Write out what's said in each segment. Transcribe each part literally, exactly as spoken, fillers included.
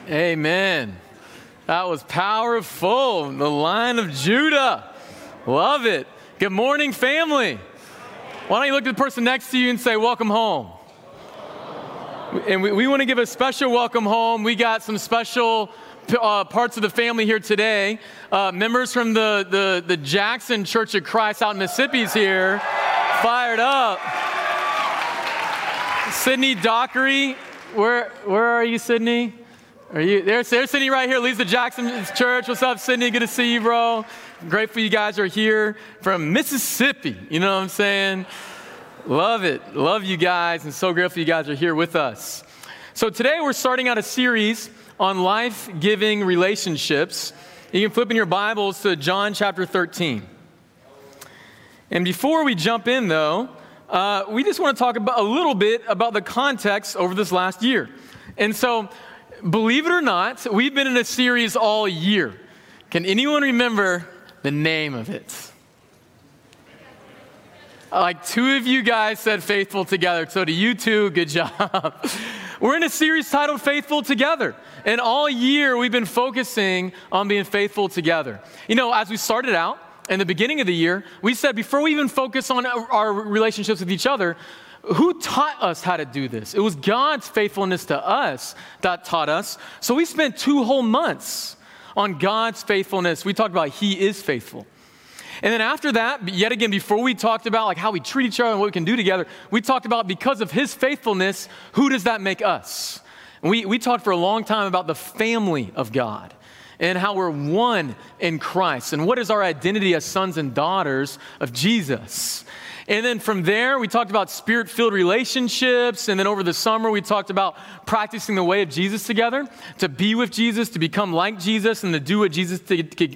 Amen. That was powerful. The Lion of Judah. Love it. Good morning, family. Why don't you look at the person next to you and say, welcome home. And we, we want to give a special welcome home. We got some special uh, parts of the family here today. Uh, members from the, the, the Jackson Church of Christ out in Mississippi is here. Fired up. Sydney Dockery. Where, where are you, Sydney? Are you there's, there's Sydney right here, leads the Jackson Church. What's up, Sydney? Good to see you, bro. Grateful you guys are here from Mississippi. You know what I'm saying? Love it. Love you guys, and so grateful you guys are here with us. So today we're starting out a series on life-giving relationships. You can flip in your Bibles to John chapter thirteen. And before we jump in, though, uh, we just want to talk about a little bit about the context over this last year. And so, believe it or not, we've been in a series all year. Can anyone remember the name of it? Like two of you guys said Faithful Together. So to you two, good job. We're in a series titled Faithful Together. And all year we've been focusing on being faithful together. You know, as we started out in the beginning of the year, we said before we even focus on our relationships with each other, who taught us how to do this? It was God's faithfulness to us that taught us. So we spent two whole months on God's faithfulness. We talked about He is faithful. And then after that, yet again, before we talked about like how we treat each other and what we can do together, we talked about because of His faithfulness, who does that make us? And we, we talked for a long time about the family of God and how we're one in Christ and what is our identity as sons and daughters of Jesus. And then from there, we talked about spirit-filled relationships. And then over the summer, we talked about practicing the way of Jesus together, to be with Jesus, to become like Jesus, and to do what Jesus to, to,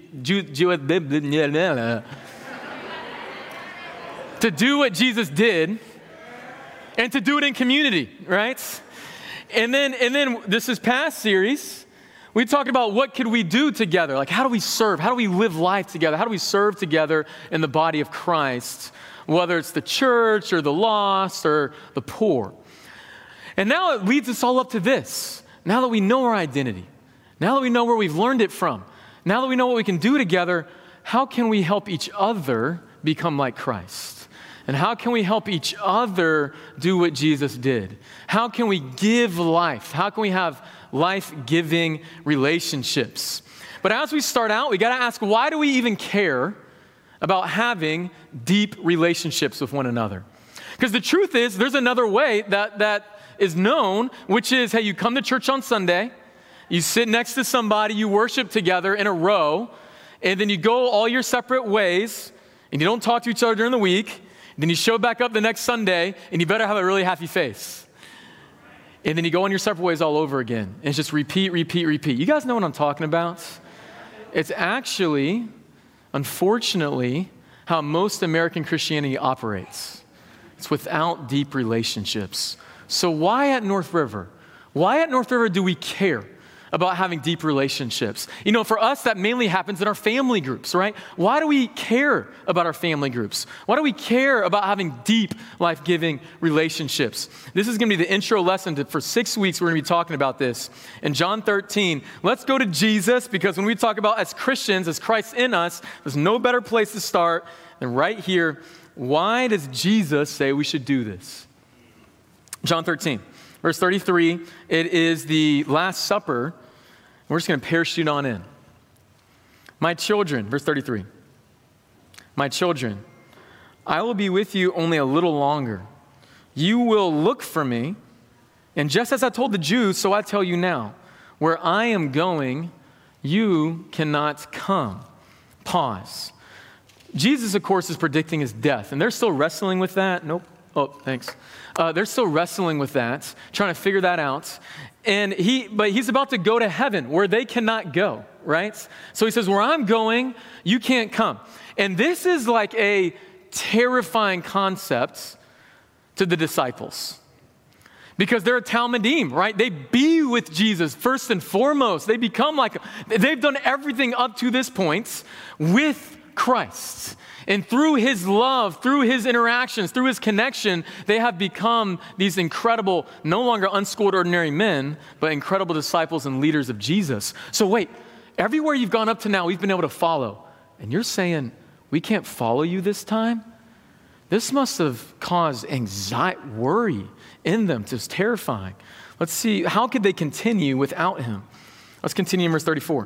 to do what Jesus did, and to do it in community, right? And then, and then this is past series. We talked about what could we do together? Like, how do we serve? How do we live life together? How do we serve together in the body of Christ? Whether it's the church or the lost or the poor. And now it leads us all up to this. Now that we know our identity, now that we know where we've learned it from, now that we know what we can do together, how can we help each other become like Christ? And how can we help each other do what Jesus did? How can we give life? How can we have life-giving relationships? But as we start out, we got to ask, why do we even care about having deep relationships with one another? Because the truth is, there's another way that, that is known, which is, hey, you come to church on Sunday, you sit next to somebody, you worship together in a row, and then you go all your separate ways, and you don't talk to each other during the week, and then you show back up the next Sunday, and you better have a really happy face. And then you go on your separate ways all over again. And it's just repeat, repeat, repeat. You guys know what I'm talking about? It's actually, unfortunately, how most American Christianity operates. It's without deep relationships. So why at North River? Why at North River do we care about having deep relationships? You know, for us, that mainly happens in our family groups, right? Why do we care about our family groups? Why do we care about having deep, life-giving relationships? This is going to be the intro lesson to, for six weeks, we're going to be talking about this. In John thirteen, let's go to Jesus, because when we talk about as Christians, as Christ in us, there's no better place to start than right here. Why does Jesus say we should do this? John thirteen. Verse thirty-three, it is the Last Supper. We're just going to parachute on in. My children, verse thirty-three. My children, I will be with you only a little longer. You will look for me, and just as I told the Jews, so I tell you now, where I am going, you cannot come. Pause. Jesus, of course, is predicting his death, and they're still wrestling with that. Nope. Oh, thanks. Uh, they're still wrestling with that, trying to figure that out. And he, but he's about to go to heaven where they cannot go, right? So he says, where I'm going, you can't come. And this is like a terrifying concept to the disciples. Because they're a Talmudim, right? They be with Jesus first and foremost. They become like, they've done everything up to this point with Christ. And through his love, through his interactions, through his connection, they have become these incredible, no longer unschooled ordinary men, but incredible disciples and leaders of Jesus. So wait, everywhere you've gone up to now, we've been able to follow. And you're saying, we can't follow you this time? This must have caused anxiety, worry in them. It's terrifying. Let's see, how could they continue without him? Let's continue in verse thirty-four.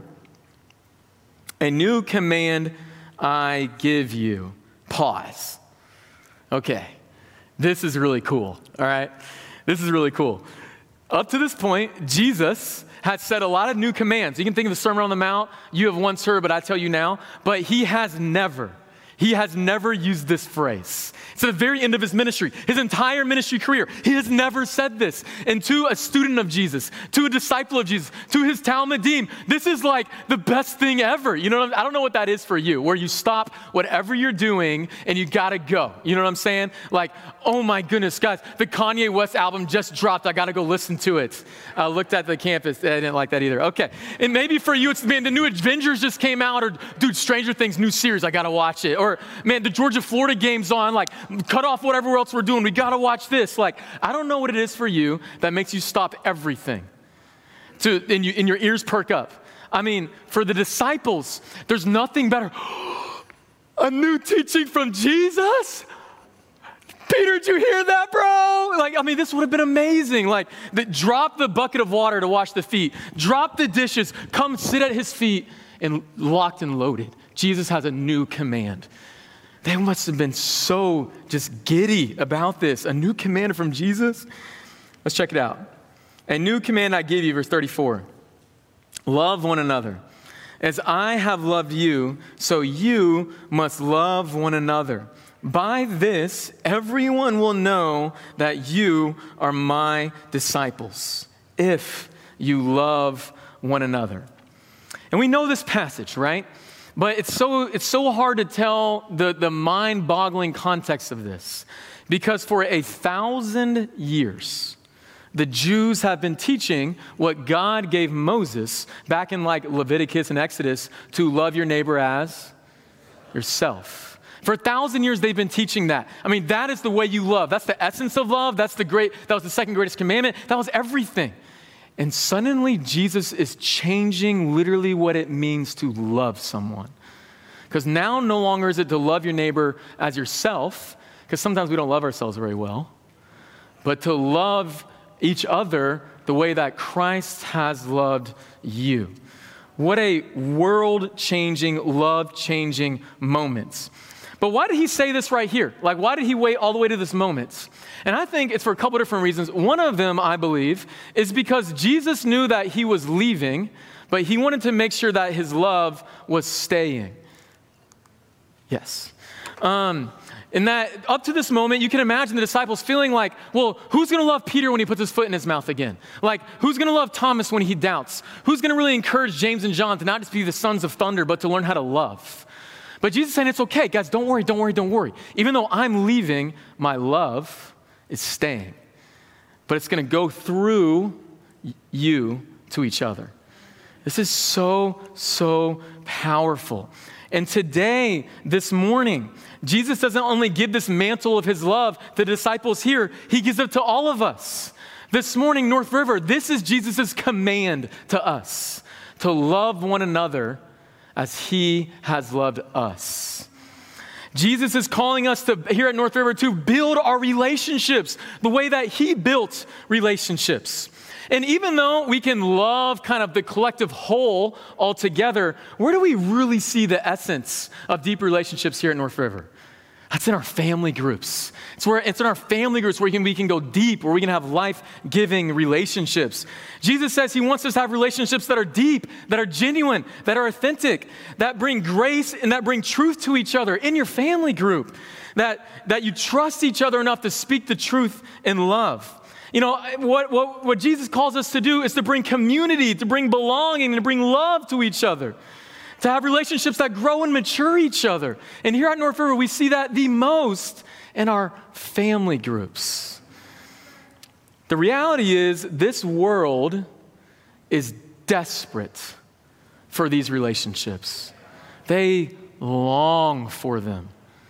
A new command I give you. Pause. Okay, this is really cool, all right? This is really cool. Up to this point, Jesus had said a lot of new commands. You can think of the Sermon on the Mount. You have once heard, but I tell you now. But he has never, he has never used this phrase. It's at the very end of his ministry, his entire ministry career. He has never said this. And to a student of Jesus, to a disciple of Jesus, to his Talmudim, this is like the best thing ever. You know what I'm, I don't know what that is for you, where you stop whatever you're doing and you gotta go. You know what I'm saying? Like, oh my goodness, guys, the Kanye West album just dropped. I gotta go listen to it. I looked at the campus. I didn't like that either. Okay. And maybe for you, it's, man, the new Avengers just came out, or dude, Stranger Things, new series, I gotta watch it. Or man, the Georgia-Florida game's on, like, cut off whatever else we're doing. We got to watch this. Like, I don't know what it is for you that makes you stop everything to, and, you, and your ears perk up. I mean, for the disciples, there's nothing better. A new teaching from Jesus? Peter, did you hear that, bro? Like, I mean, this would have been amazing. Like, the, drop the bucket of water to wash the feet. Drop the dishes. Come sit at his feet, and locked and loaded. Jesus has a new command. They must have been so just giddy about this. A new command from Jesus? Let's check it out. A new command I give you, verse thirty-four. Love one another. As I have loved you, so you must love one another. By this, everyone will know that you are my disciples, if you love one another. And we know this passage, right? But it's so it's so hard to tell the, the mind-boggling context of this, because for a thousand years, the Jews have been teaching what God gave Moses back in like Leviticus and Exodus, to love your neighbor as yourself. For a thousand years, they've been teaching that. I mean, that is the way you love. That's the essence of love. That's the great. That was the second greatest commandment. That was everything. And suddenly, Jesus is changing literally what it means to love someone. Because now no longer is it to love your neighbor as yourself, because sometimes we don't love ourselves very well, but to love each other the way that Christ has loved you. What a world-changing, love-changing moment. But why did he say this right here? Like, why did he wait all the way to this moment? And I think it's for a couple different reasons. One of them, I believe, is because Jesus knew that he was leaving, but he wanted to make sure that his love was staying. Yes. Um, and that up to this moment, you can imagine the disciples feeling like, well, who's going to love Peter when he puts his foot in his mouth again? Like, who's going to love Thomas when he doubts? Who's going to really encourage James and John to not just be the sons of thunder, but to learn how to love? But Jesus is saying, it's okay, guys, don't worry, don't worry, don't worry. Even though I'm leaving, my love is staying. But it's going to go through you to each other. This is so, so powerful. And today, this morning, Jesus doesn't only give this mantle of his love to the disciples here, he gives it to all of us. This morning, North River, this is Jesus' command to us, to love one another as he has loved us. Jesus is calling us to, here at North River, to build our relationships the way that he built relationships. And even though we can love kind of the collective whole altogether, where do we really see the essence of deep relationships here at North River? That's in our family groups. It's where it's in our family groups where we can, we can go deep, where we can have life-giving relationships. Jesus says he wants us to have relationships that are deep, that are genuine, that are authentic, that bring grace and that bring truth to each other in your family group, that, that you trust each other enough to speak the truth in love. You know, what, what, what Jesus calls us to do is to bring community, to bring belonging, and to bring love to each other. To have relationships that grow and mature each other. And here at North River, we see that the most in our family groups. The reality is, this world is desperate for these relationships. They long for them.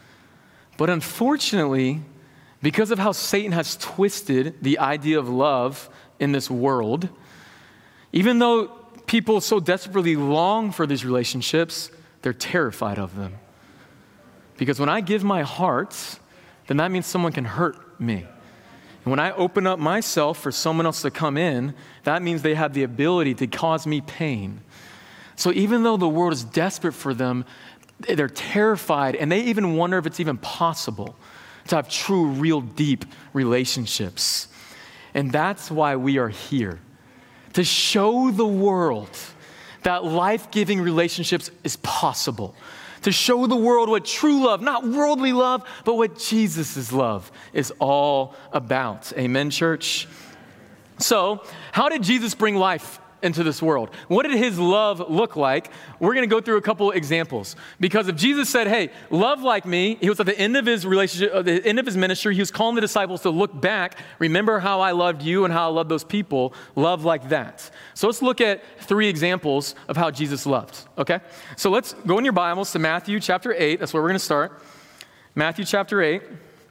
But unfortunately, because of how Satan has twisted the idea of love in this world, even though people so desperately long for these relationships, they're terrified of them. Because when I give my heart, then that means someone can hurt me. And when I open up myself for someone else to come in, that means they have the ability to cause me pain. So even though the world is desperate for them, they're terrified, and they even wonder if it's even possible to have true, real, deep relationships. And that's why we are here, to show the world that life-giving relationships is possible, to show the world what true love, not worldly love, but what Jesus' love is all about. Amen, church? So, how did Jesus bring life into this world? What did his love look like? We're going to go through a couple examples. Because if Jesus said, hey, love like me, he was at the end of his relationship, at the end of his ministry, he was calling the disciples to look back, remember how I loved you and how I loved those people, love like that. So let's look at three examples of how Jesus loved, okay? So let's go in your Bibles to Matthew chapter eight. That's where we're going to start. Matthew chapter eight.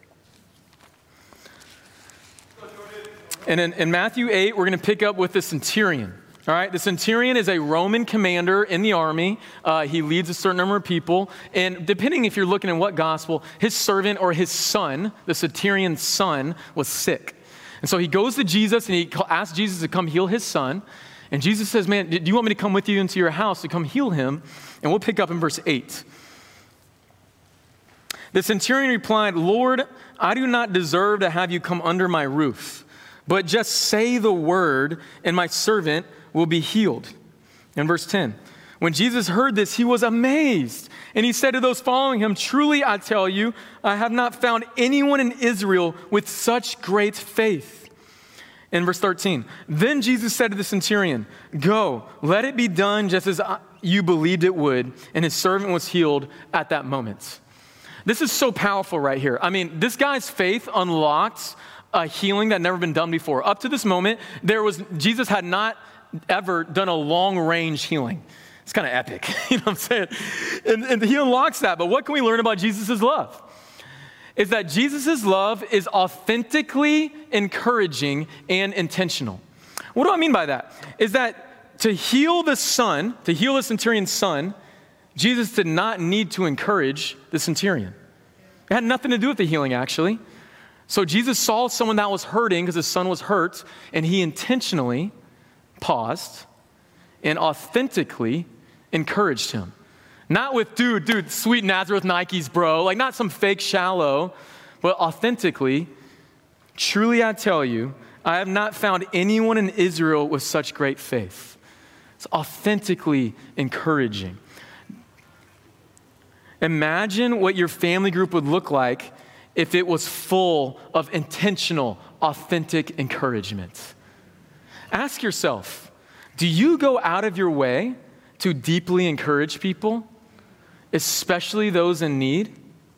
And in, in Matthew eight, we're going to pick up with the centurion. All right, the centurion is a Roman commander in the army. Uh, he leads a certain number of people. And depending if you're looking at what gospel, his servant or his son, the centurion's son, was sick. And so he goes to Jesus and he asks Jesus to come heal his son. And Jesus says, man, do you want me to come with you into your house to come heal him? And we'll pick up in verse eight. The centurion replied, Lord, I do not deserve to have you come under my roof, but just say the word and my servant will be healed. In verse ten, when Jesus heard this, he was amazed. And he said to those following him, truly I tell you, I have not found anyone in Israel with such great faith. In verse thirteen, then Jesus said to the centurion, go, let it be done just as you believed it would. And his servant was healed at that moment. This is so powerful right here. I mean, this guy's faith unlocked a healing that had never been done before. Up to this moment, there was Jesus had not ever done a long-range healing. It's kind of epic, you know what I'm saying? And, and he unlocks that. But what can we learn about Jesus' love? Is that Jesus' love is authentically encouraging and intentional. What do I mean by that? Is that to heal the son, to heal the centurion's son, Jesus did not need to encourage the centurion. It had nothing to do with the healing, actually. So Jesus saw someone that was hurting because his son was hurt, and he intentionally paused and authentically encouraged him. Not with, dude, dude, sweet Nazareth Nikes, bro. Like not some fake shallow, but authentically, truly I tell you, I have not found anyone in Israel with such great faith. It's authentically encouraging. Imagine what your family group would look like if it was full of intentional, authentic encouragement. Ask yourself, do you go out of your way to deeply encourage people, especially those in need?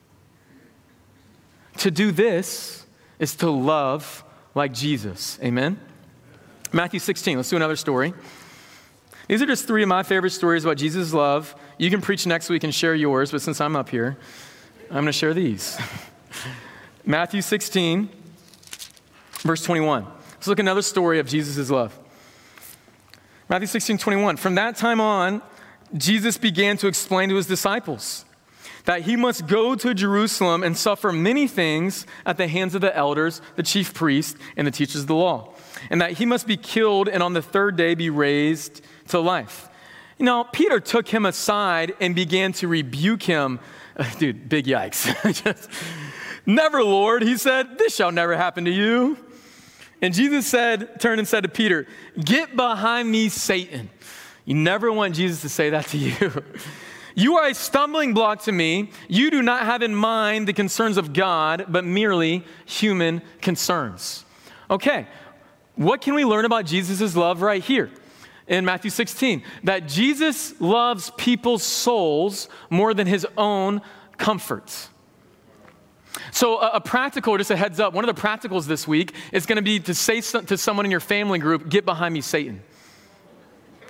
To do this is to love like Jesus. Amen? Matthew sixteen, let's do another story. These are just three of my favorite stories about Jesus' love. You can preach next week and share yours, but since I'm up here, I'm going to share these. Matthew sixteen, verse twenty-one. Let's look at another story of Jesus' love. Matthew sixteen, twenty-one. From that time on, Jesus began to explain to his disciples that he must go to Jerusalem and suffer many things at the hands of the elders, the chief priests, and the teachers of the law, and that he must be killed and on the third day be raised to life. You know, Peter took him aside and began to rebuke him. Uh, dude, big yikes. Just, never, Lord, he said, this shall never happen to you. And Jesus said, turned and said to Peter, get behind me, Satan. You never want Jesus to say that to you. You are a stumbling block to me. You do not have in mind the concerns of God, but merely human concerns. Okay, what can we learn about Jesus' love right here in Matthew sixteen? That Jesus loves people's souls more than his own comforts. So a, a practical, just a heads up, one of the practicals this week is going to be to say so, to someone in your family group, get behind me, Satan.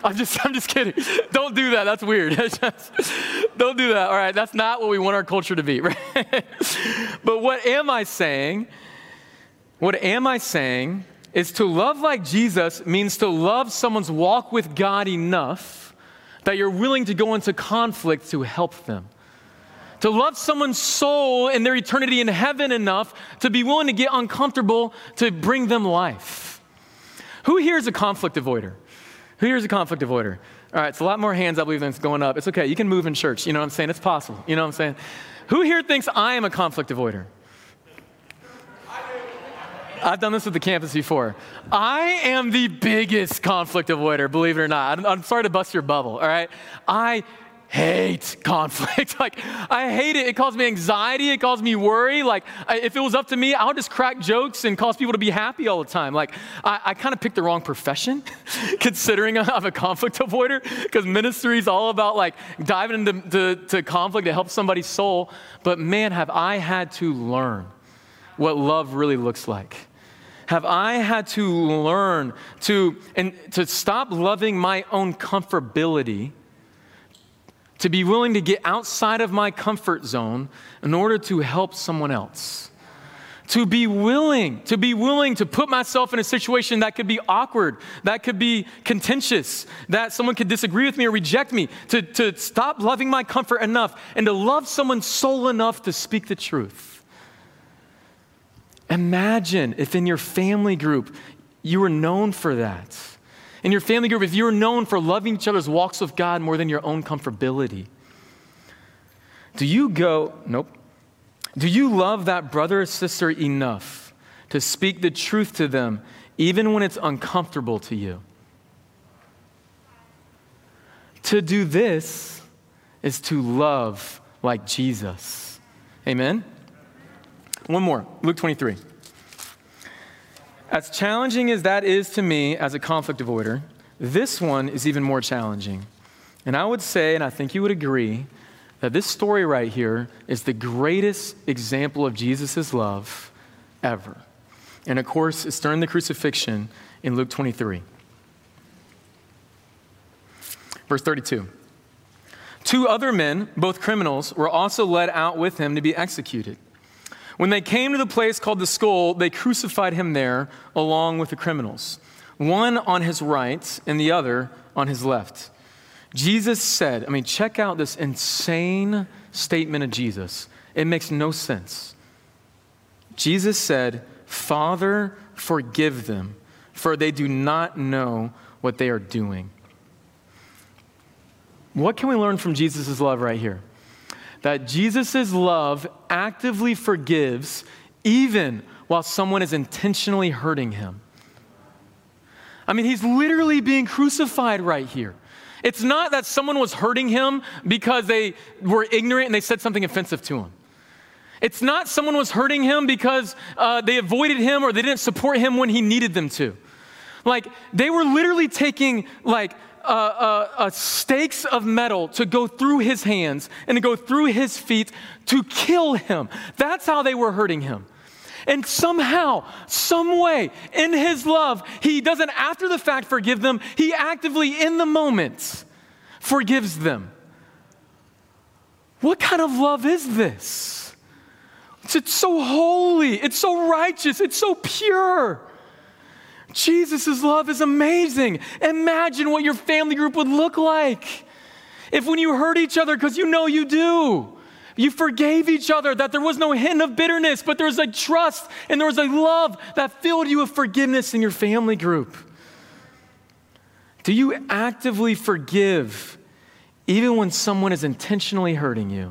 I'm just, I'm just kidding. Don't do that. That's weird. Don't do that. All right. That's not what we want our culture to be, right? But what am I saying? What am I saying is to love like Jesus means to love someone's walk with God enough that you're willing to go into conflict to help them. To love someone's soul and their eternity in heaven enough to be willing to get uncomfortable to bring them life. Who here is a conflict avoider? Who here is a conflict avoider? All right, it's a lot more hands, I believe, than it's going up. It's okay. You can move in church. You know what I'm saying? It's possible. You know what I'm saying? Who here thinks I am a conflict avoider? I've done this with the campus before. I am the biggest conflict avoider, believe it or not. I'm, I'm sorry to bust your bubble, all right? I hate conflict. Like, I hate it. It causes me anxiety. It causes me worry. Like, I, if it was up to me, I would just crack jokes and cause people to be happy all the time. Like, I, I kind of picked the wrong profession, considering I'm a conflict avoider, because ministry is all about, like, diving into to, to conflict to help somebody's soul. But, man, have I had to learn what love really looks like. Have I had to learn to, and to stop loving my own comfortability, to be willing to get outside of my comfort zone in order to help someone else. To be willing, to be willing to put myself in a situation that could be awkward, that could be contentious, that someone could disagree with me or reject me, to, to stop loving my comfort enough and to love someone's soul enough to speak the truth. Imagine if in your family group you were known for that. In your family group, if you're known for loving each other's walks with God more than your own comfortability, do you go, nope. Do you love that brother or sister enough to speak the truth to them even when it's uncomfortable to you? To do this is to love like Jesus. Amen? One more, Luke twenty-three. As challenging as that is to me as a conflict avoider, this one is even more challenging. And I would say, and I think you would agree, that this story right here is the greatest example of Jesus' love ever. And of course, it's during the crucifixion in Luke twenty-three. Verse thirty-two. Two other men, both criminals, were also led out with him to be executed. When they came to the place called the Skull, they crucified him there along with the criminals, one on his right and the other on his left. Jesus said, I mean, check out this insane statement of Jesus. It makes no sense. Jesus said, "Father, forgive them, for they do not know what they are doing." What can we learn from Jesus' love right here? That Jesus' love actively forgives even while someone is intentionally hurting him. I mean, he's literally being crucified right here. It's not that someone was hurting him because they were ignorant and they said something offensive to him. It's not someone was hurting him because uh, they avoided him or they didn't support him when he needed them to. Like, they were literally taking, like, Uh, uh, uh, stakes of metal to go through his hands and to go through his feet to kill him. That's how they were hurting him. And somehow, some way, in his love, he doesn't after the fact forgive them. He actively, in the moment, forgives them. What kind of love is this? It's, it's so holy. It's so righteous. It's so pure. Jesus' love is amazing. Imagine what your family group would look like if when you hurt each other, because you know you do, you forgave each other, that there was no hint of bitterness, but there was a trust and there was a love that filled you with forgiveness in your family group. Do you actively forgive even when someone is intentionally hurting you?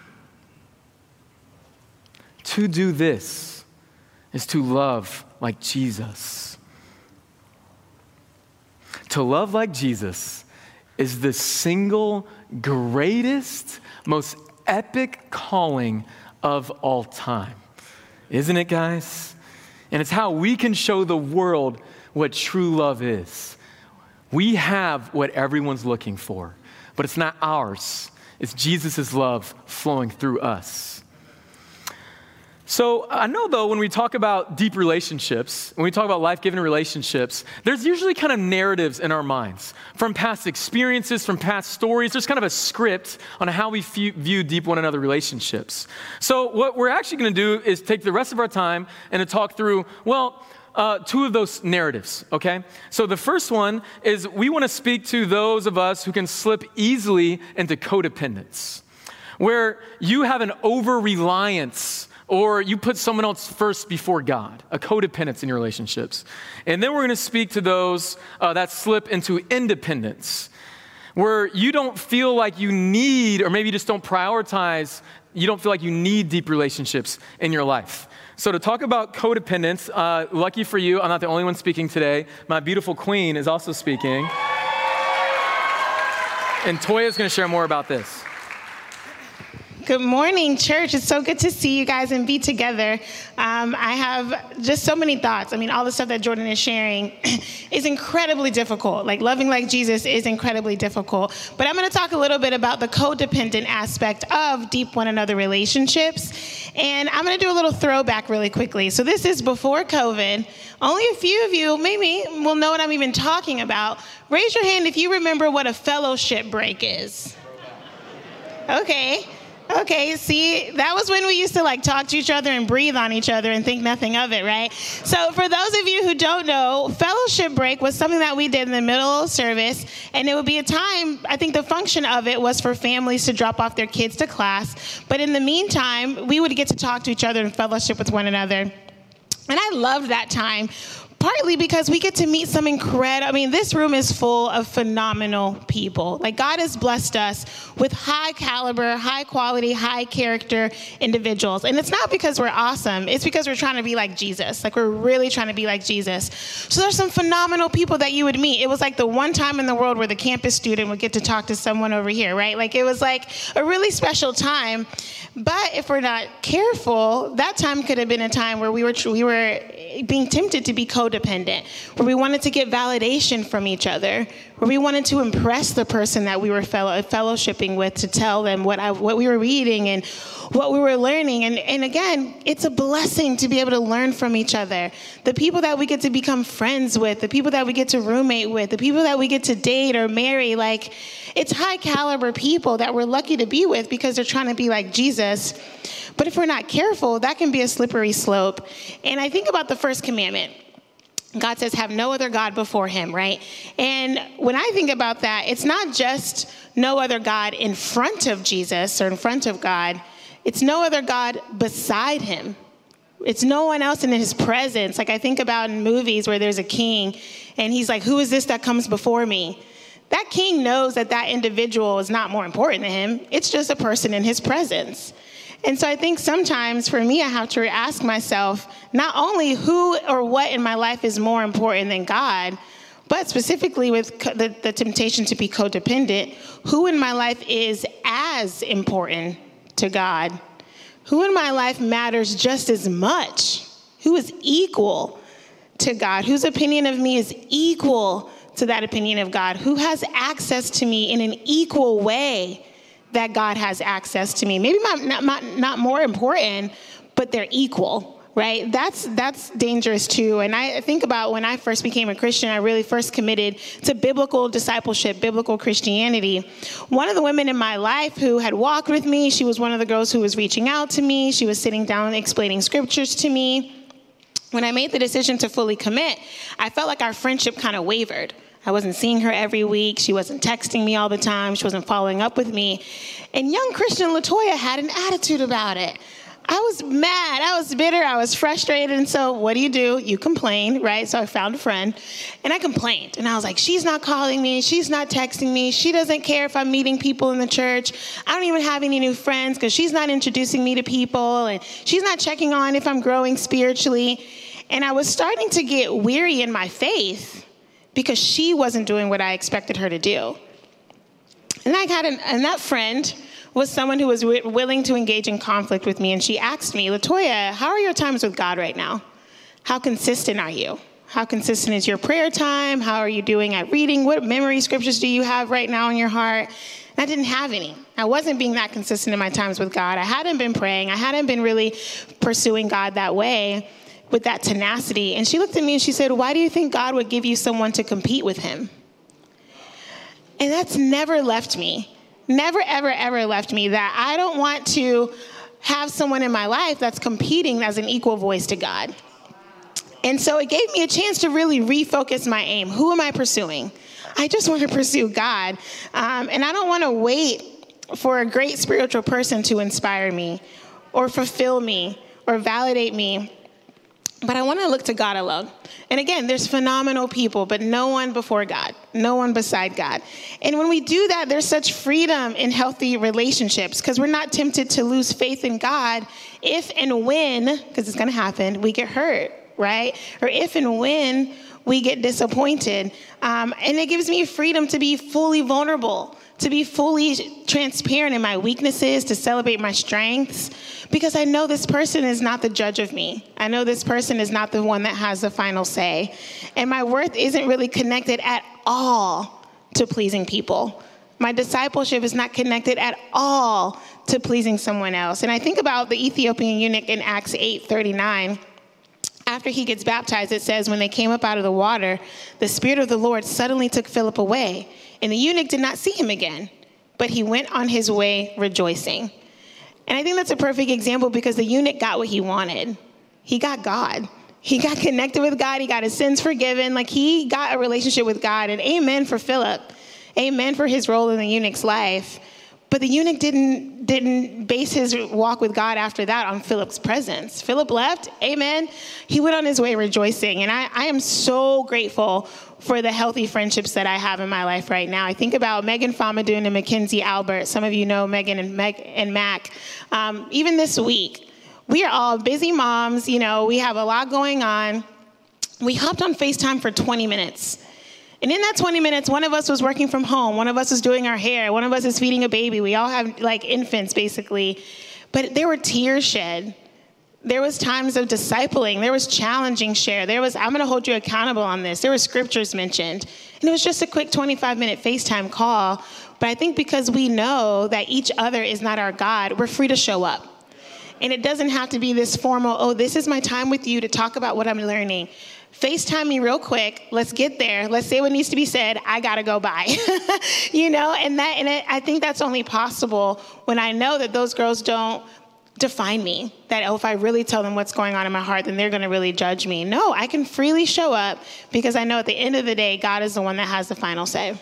To do this is to love like Jesus. To love like Jesus is the single greatest, most epic calling of all time. Isn't it, guys? And it's how we can show the world what true love is. We have what everyone's looking for, but it's not ours. It's Jesus' love flowing through us. So I know, though, when we talk about deep relationships, when we talk about life-giving relationships, there's usually kind of narratives in our minds from past experiences, from past stories. There's kind of a script on how we f- view deep one another relationships. So what we're actually going to do is take the rest of our time and to talk through, well, uh, two of those narratives, okay? So the first one is we want to speak to those of us who can slip easily into codependence, where you have an over-reliance or you put someone else first before God, a codependence in your relationships. And then we're going to speak to those uh, that slip into independence, where you don't feel like you need, or maybe you just don't prioritize, you don't feel like you need deep relationships in your life. So to talk about codependence, uh, lucky for you, I'm not the only one speaking today. My beautiful queen is also speaking. And Toya is going to share more about this. Good morning, church. It's so good to see you guys and be together. Um, I have just so many thoughts. I mean, all the stuff that Jordan is sharing is incredibly difficult. Like, loving like Jesus is incredibly difficult. But I'm going to talk a little bit about the codependent aspect of deep one another relationships. And I'm going to do a little throwback really quickly. So this is before COVID. Only a few of you maybe will know what I'm even talking about. Raise your hand if you remember what a fellowship break is. Okay. Okay, see, that was when we used to like talk to each other and breathe on each other and think nothing of it, right? So for those of you who don't know, fellowship break was something that we did in the middle of service, and it would be a time, I think the function of it was for families to drop off their kids to class, but in the meantime, we would get to talk to each other and fellowship with one another. And I loved that time. Partly because we get to meet some incredible, I mean, this room is full of phenomenal people. Like, God has blessed us with high caliber, high quality, high character individuals. And it's not because we're awesome. It's because we're trying to be like Jesus. Like, we're really trying to be like Jesus. So there's some phenomenal people that you would meet. It was like the one time in the world where the campus student would get to talk to someone over here, right? Like, it was like a really special time. But if we're not careful, that time could have been a time where we were we were being tempted to be codependent, where we wanted to get validation from each other, where we wanted to impress the person that we were fellow, fellowshipping with, to tell them what I, what we were reading and what we were learning. And, and again, it's a blessing to be able to learn from each other. The people that we get to become friends with, the people that we get to roommate with, the people that we get to date or marry, like, it's high caliber people that we're lucky to be with because they're trying to be like Jesus. But if we're not careful, that can be a slippery slope. And I think about the first commandment. God says, have no other God before him, right? And when I think about that, it's not just no other God in front of Jesus or in front of God. It's no other God beside him. It's no one else in his presence. Like, I think about in movies where there's a king and he's like, who is this that comes before me? That king knows that that individual is not more important than him. It's just a person in his presence. And so I think sometimes for me, I have to ask myself, not only who or what in my life is more important than God, but specifically with co- the, the temptation to be codependent, who in my life is as important to God? Who in my life matters just as much? Who is equal to God? Whose opinion of me is equal to that opinion of God? Who has access to me in an equal way that God has access to me? Maybe not, not, not more important, but they're equal, right? That's that's dangerous too. And I think about when I first became a Christian, I really first committed to biblical discipleship, biblical Christianity. One of the women in my life who had walked with me, she was one of the girls who was reaching out to me. She was sitting down and explaining scriptures to me. When I made the decision to fully commit, I felt like our friendship kind of wavered. I wasn't seeing her every week. She wasn't texting me all the time. She wasn't following up with me. And young Christian Latoya had an attitude about it. I was mad. I was bitter. I was frustrated. And so what do you do? You complain, right? So I found a friend and I complained. And I was like, she's not calling me. She's not texting me. She doesn't care if I'm meeting people in the church. I don't even have any new friends because she's not introducing me to people. And she's not checking on if I'm growing spiritually. And I was starting to get weary in my faith because she wasn't doing what I expected her to do. And I had an, and that friend was someone who was w- willing to engage in conflict with me. And she asked me, Latoya, how are your times with God right now? How consistent are you? How consistent is your prayer time? How are you doing at reading? What memory scriptures do you have right now in your heart? And I didn't have any. I wasn't being that consistent in my times with God. I hadn't been praying. I hadn't been really pursuing God that way with that tenacity. And she looked at me and she said, why do you think God would give you someone to compete with him? And that's never left me. Never, ever, ever left me, that I don't want to have someone in my life that's competing as an equal voice to God. And so it gave me a chance to really refocus my aim. Who am I pursuing? I just want to pursue God. Um, and I don't want to wait for a great spiritual person to inspire me or fulfill me or validate me. But I want to look to God alone. And again, there's phenomenal people, but no one before God, no one beside God. And when we do that, there's such freedom in healthy relationships because we're not tempted to lose faith in God if and when, because it's going to happen, we get hurt, right? Or if and when we get disappointed. Um, and it gives me freedom to be fully vulnerable, to be fully transparent in my weaknesses, to celebrate my strengths, because I know this person is not the judge of me. I know this person is not the one that has the final say. And my worth isn't really connected at all to pleasing people. My discipleship is not connected at all to pleasing someone else. And I think about the Ethiopian eunuch in Acts eight thirty-nine. After he gets baptized, it says, when they came up out of the water, the Spirit of the Lord suddenly took Philip away. And the eunuch did not see him again, but he went on his way rejoicing. And I think that's a perfect example because the eunuch got what he wanted. He got God. He got connected with God. He got his sins forgiven. Like he got a relationship with God. And amen for Philip. Amen for his role in the eunuch's life. But the eunuch didn't, didn't base his walk with God after that on Philip's presence. Philip left, amen. He went on his way rejoicing. And I, I am so grateful for the healthy friendships that I have in my life right now. I think about Megan Fomadoon and Mackenzie Albert. Some of you know Megan and, Meg, and Mac. Um, even this week, we are all busy moms. You know, we have a lot going on. We hopped on FaceTime for twenty minutes. And in that twenty minutes, one of us was working from home. One of us was doing our hair. One of us is feeding a baby. We all have like infants, basically. But there were tears shed. There was times of discipling. There was challenging share. There was, I'm going to hold you accountable on this. There were scriptures mentioned. And it was just a quick twenty-five minute FaceTime call. But I think because we know that each other is not our God, we're free to show up. And it doesn't have to be this formal, oh, this is my time with you to talk about what I'm learning. FaceTime me real quick. Let's get there. Let's say what needs to be said. I got to go by, you know, and that, and it, I think that's only possible when I know that those girls don't define me, that oh, if I really tell them what's going on in my heart, then they're going to really judge me. No, I can freely show up because I know at the end of the day, God is the one that has the final say.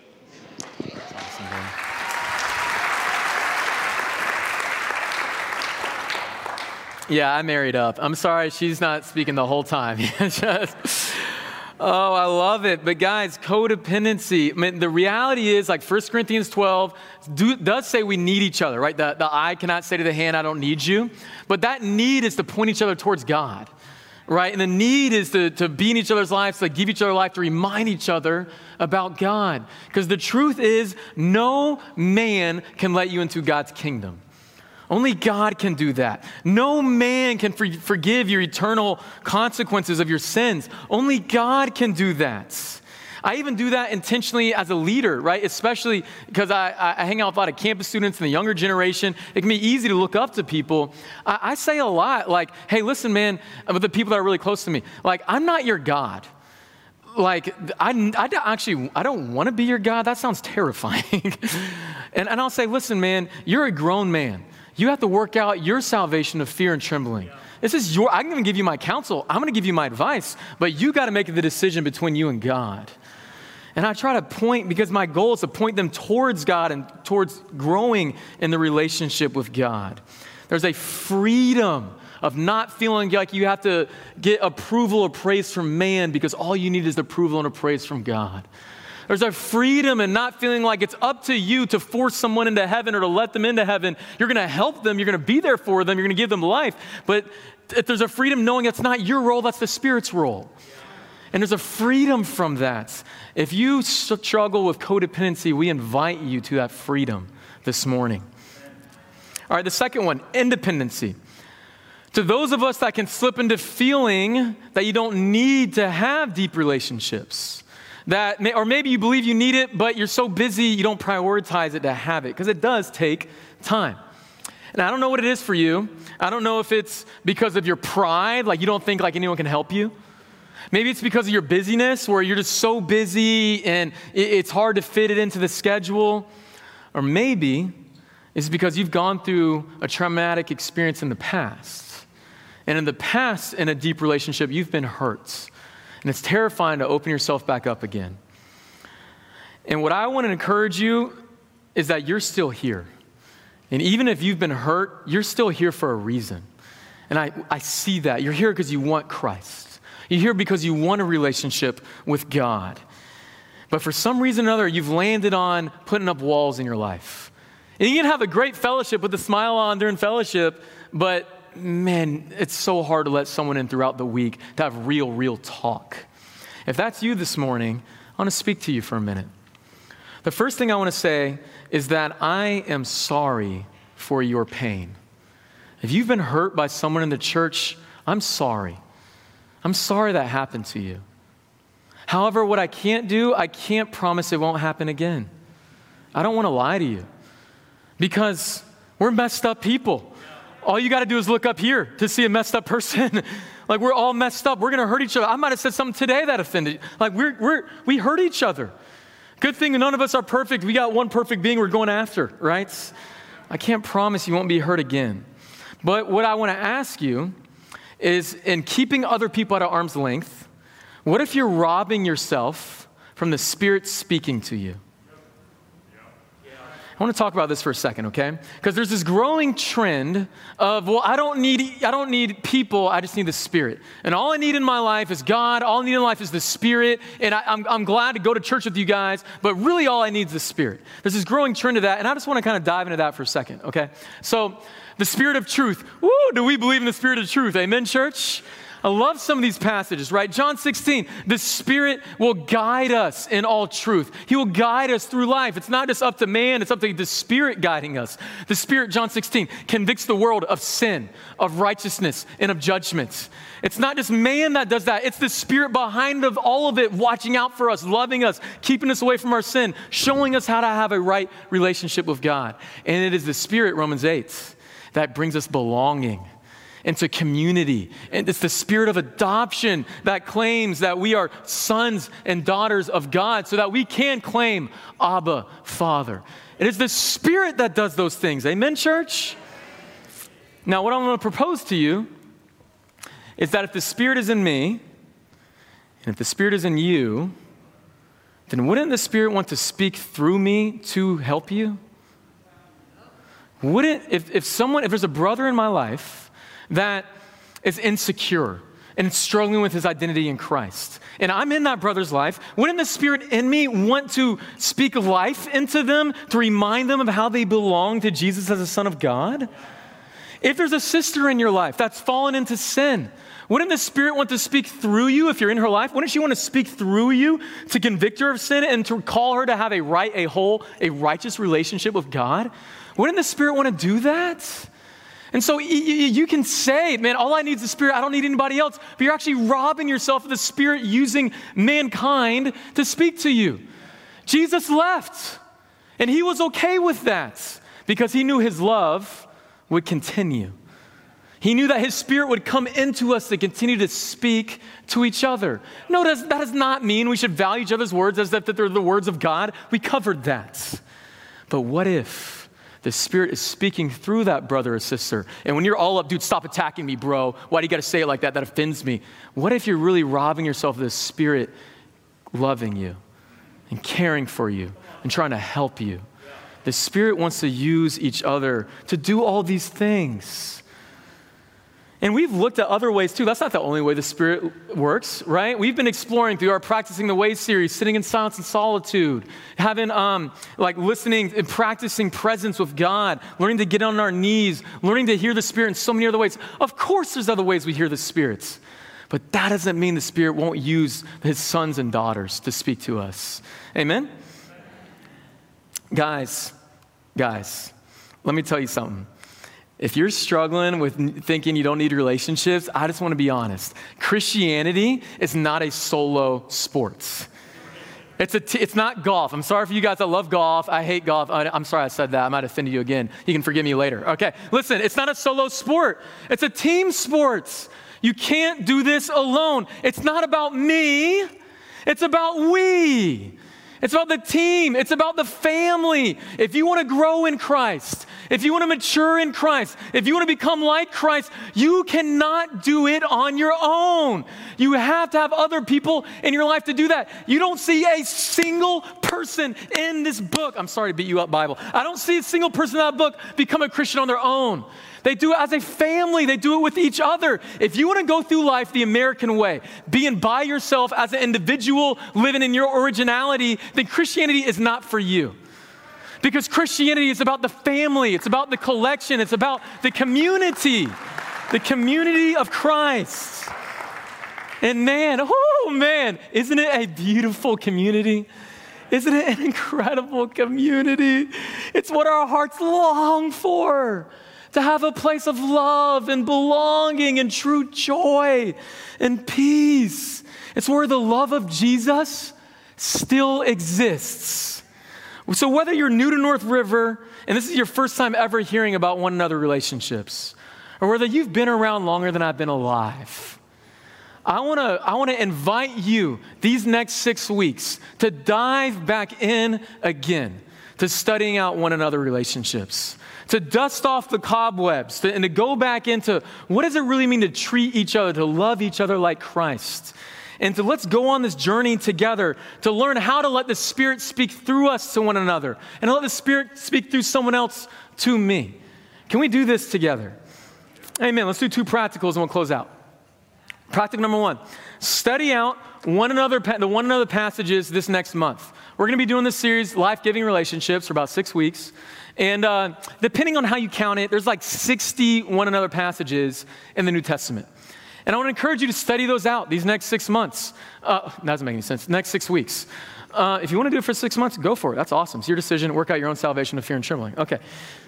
Yeah, I married up. I'm sorry she's not speaking the whole time. Just, oh, I love it. But guys, codependency, I mean, the reality is like First Corinthians twelve do, does say we need each other, right? The, the eye cannot say to the hand, I don't need you. But that need is to point each other towards God, right? And the need is to, to be in each other's lives, to give each other life, to remind each other about God. Because the truth is, no man can let you into God's kingdom. Only God can do that. No man can for- forgive your eternal consequences of your sins. Only God can do that. I even do that intentionally as a leader, right? Especially because I, I hang out with a lot of campus students in the younger generation. It can be easy to look up to people. I, I say a lot like, hey, listen, man, with the people that are really close to me, like, I'm not your God. Like, I, I actually, I don't want to be your God. That sounds terrifying. and, and I'll say, listen, man, you're a grown man. You have to work out your salvation of fear and trembling. This is your, I'm going to give you my counsel. I'm going to give you my advice, but you got to make the decision between you and God. And I try to point, because my goal is to point them towards God and towards growing in the relationship with God. There's a freedom of not feeling like you have to get approval or praise from man because all you need is the approval and a praise from God. There's a freedom in not feeling like it's up to you to force someone into heaven or to let them into heaven. You're going to help them. You're going to be there for them. You're going to give them life. But if there's a freedom knowing it's not your role, that's the Spirit's role. And there's a freedom from that. If you struggle with codependency, we invite you to that freedom this morning. All right, the second one, independency. To those of us that can slip into feeling that you don't need to have deep relationships, that, may, or maybe you believe you need it, but you're so busy you don't prioritize it to have it, because it does take time. And I don't know what it is for you. I don't know if it's because of your pride, like you don't think like anyone can help you. Maybe it's because of your busyness, where you're just so busy and it's hard to fit it into the schedule. Or maybe it's because you've gone through a traumatic experience in the past. And in the past, in a deep relationship, you've been hurt. And it's terrifying to open yourself back up again. And what I want to encourage you is that you're still here. And even if you've been hurt, you're still here for a reason. And I, I see that. You're here because you want Christ. You're here because you want a relationship with God. But for some reason or another, you've landed on putting up walls in your life. And you can have a great fellowship with a smile on during fellowship, but man, it's so hard to let someone in throughout the week to have real, real talk. If that's you this morning, I want to speak to you for a minute. The first thing I want to say is that I am sorry for your pain. If you've been hurt by someone in the church, I'm sorry. I'm sorry that happened to you. However, what I can't do, I can't promise it won't happen again. I don't want to lie to you because we're messed up people. All you got to do is look up here to see a messed up person. Like, we're all messed up. We're going to hurt each other. I might have said something today that offended you. Like, we're, we're, we hurt each other. Good thing none of us are perfect. We got one perfect being we're going after, right? I can't promise you won't be hurt again. But what I want to ask you is, in keeping other people at arm's length, what if you're robbing yourself from the Spirit speaking to you? I want to talk about this for a second, okay? Because there's this growing trend of, well, I don't need I don't need people, I just need the Spirit. And all I need in my life is God. All I need in life is the Spirit. And I, I'm, I'm glad to go to church with you guys, but really all I need is the Spirit. There's this growing trend of that, and I just want to kind of dive into that for a second, okay? So the Spirit of truth. Woo, do we believe in the Spirit of truth? Amen, church? I love some of these passages, right? John sixteen, the Spirit will guide us in all truth. He will guide us through life. It's not just up to man, it's up to the Spirit guiding us. The Spirit, John sixteen, convicts the world of sin, of righteousness, and of judgment. It's not just man that does that. It's the Spirit behind of all of it, watching out for us, loving us, keeping us away from our sin, showing us how to have a right relationship with God. And it is the Spirit, Romans eight, that brings us belonging into community. And it's the Spirit of adoption that claims that we are sons and daughters of God so that we can claim Abba, Father. It is the Spirit that does those things. Amen, church? Now, what I'm going to propose to you is that if the Spirit is in me, and if the Spirit is in you, then wouldn't the Spirit want to speak through me to help you? Wouldn't, if, if someone, if there's a brother in my life that is insecure and struggling with his identity in Christ, and I'm in that brother's life, wouldn't the Spirit in me want to speak life into them to remind them of how they belong to Jesus as a son of God? If there's a sister in your life that's fallen into sin, wouldn't the Spirit want to speak through you if you're in her life? Wouldn't she want to speak through you to convict her of sin and to call her to have a right, a whole, a righteous relationship with God? Wouldn't the Spirit want to do that? And so you can say, man, all I need is the Spirit. I don't need anybody else. But you're actually robbing yourself of the Spirit using mankind to speak to you. Jesus left, and he was okay with that because he knew his love would continue. He knew that his Spirit would come into us to continue to speak to each other. No, that does not mean we should value each other's words as if they're the words of God. We covered that. But what if the Spirit is speaking through that brother or sister? And when you're all up, dude, stop attacking me, bro. Why do you got to say it like that? That offends me. What if you're really robbing yourself of the Spirit loving you and caring for you and trying to help you? The Spirit wants to use each other to do all these things. And we've looked at other ways too. That's not the only way the Spirit works, right? We've been exploring through our Practicing the Way series, sitting in silence and solitude, having um, like listening and practicing presence with God, learning to get on our knees, learning to hear the Spirit in so many other ways. Of course there's other ways we hear the Spirit, but that doesn't mean the Spirit won't use his sons and daughters to speak to us. Amen? Guys, guys, let me tell you something. If you're struggling with thinking you don't need relationships, I just want to be honest. Christianity is not a solo sport. It's a t- it's not golf. I'm sorry for you guys that love golf. I hate golf. I, I'm sorry I said that. I might offend you again. You can forgive me later. Okay, listen, it's not a solo sport. It's a team sport. You can't do this alone. It's not about me. It's about we. It's about the team. It's about the family. If you want to grow in Christ, if you want to mature in Christ, if you want to become like Christ, you cannot do it on your own. You have to have other people in your life to do that. You don't see a single person in this book. I'm sorry to beat you up, Bible. I don't see a single person in that book become a Christian on their own. They do it as a family. They do it with each other. If you want to go through life the American way, being by yourself as an individual, living in your originality, then Christianity is not for you. Because Christianity is about the family. It's about the collection. It's about the community, the community of Christ. And man, oh man, isn't it a beautiful community? Isn't it an incredible community? It's what our hearts long for. To have a place of love and belonging and true joy and peace. It's where the love of Jesus still exists. So whether you're new to North River, and this is your first time ever hearing about one another relationships, or whether you've been around longer than I've been alive, I want to I want to invite you these next six weeks to dive back in again to studying out one another relationships. To dust off the cobwebs, to, and to go back into what does it really mean to treat each other, to love each other like Christ. And to let's go on this journey together to learn how to let the Spirit speak through us to one another and let the Spirit speak through someone else to me. Can we do this together? Amen. Let's do two practicals and we'll close out. Practical number one, study out one another, the one another passages this next month. We're going to be doing this series, Life-Giving Relationships, for about six weeks. And uh, depending on how you count it, there's like sixty one another passages in the New Testament. And I want to encourage you to study those out these next six months. Uh, that doesn't make any sense. Next six weeks. Uh, if you want to do it for six months, go for it. That's awesome. It's your decision. Work out your own salvation with fear and trembling. Okay.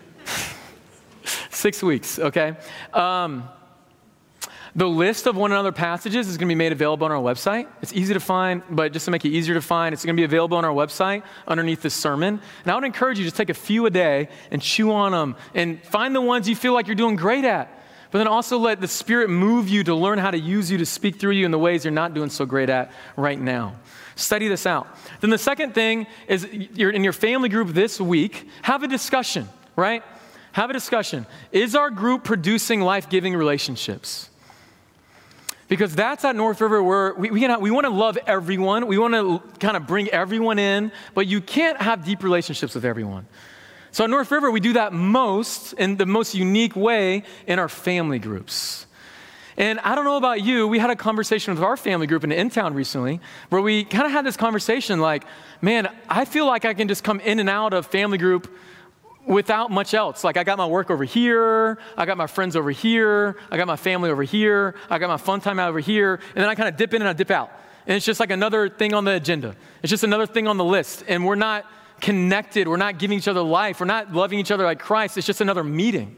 Six weeks, okay? Um, The list of one another passages is going to be made available on our website. It's easy to find, but just to make it easier to find, it's going to be available on our website underneath this sermon. And I would encourage you to just take a few a day and chew on them and find the ones you feel like you're doing great at. But then also let the Spirit move you to learn how to use you to speak through you in the ways you're not doing so great at right now. Study this out. Then the second thing is you're in your family group this week, have a discussion, right? Have a discussion. Is our group producing life-giving relationships? Because that's at North River where we, we, we want to love everyone. We want to kind of bring everyone in, but you can't have deep relationships with everyone. So at North River, we do that most in the most unique way in our family groups. And I don't know about you, we had a conversation with our family group in InTown recently where we kind of had this conversation like, man, I feel like I can just come in and out of family group without much else. Like I got my work over here, I got my friends over here, I got my family over here, I got my fun time out over here, and then I kind of dip in and I dip out. And it's just like another thing on the agenda. It's just another thing on the list. And we're not connected, we're not giving each other life, we're not loving each other like Christ, it's just another meeting.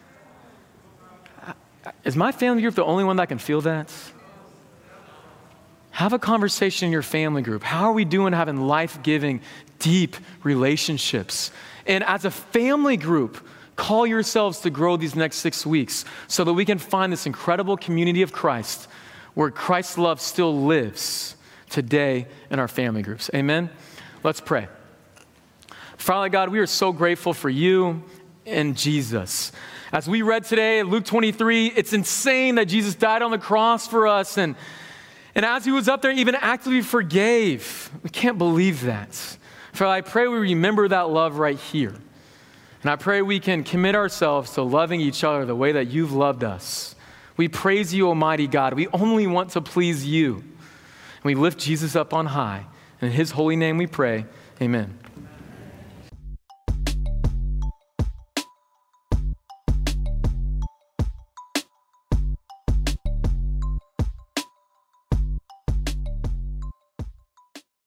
Is my family group the only one that can feel that? Have a conversation in your family group. How are we doing having life-giving, deep relationships? And as a family group, call yourselves to grow these next six weeks so that we can find this incredible community of Christ where Christ's love still lives today in our family groups. Amen? Let's pray. Father God, we are so grateful for you and Jesus. As we read today, Luke twenty-three, it's insane that Jesus died on the cross for us. And, and as he was up there, even actively forgave. We can't believe that. Father, I pray we remember that love right here. And I pray we can commit ourselves to loving each other the way that you've loved us. We praise you, Almighty God. We only want to please you. And we lift Jesus up on high. And in his holy name we pray, amen.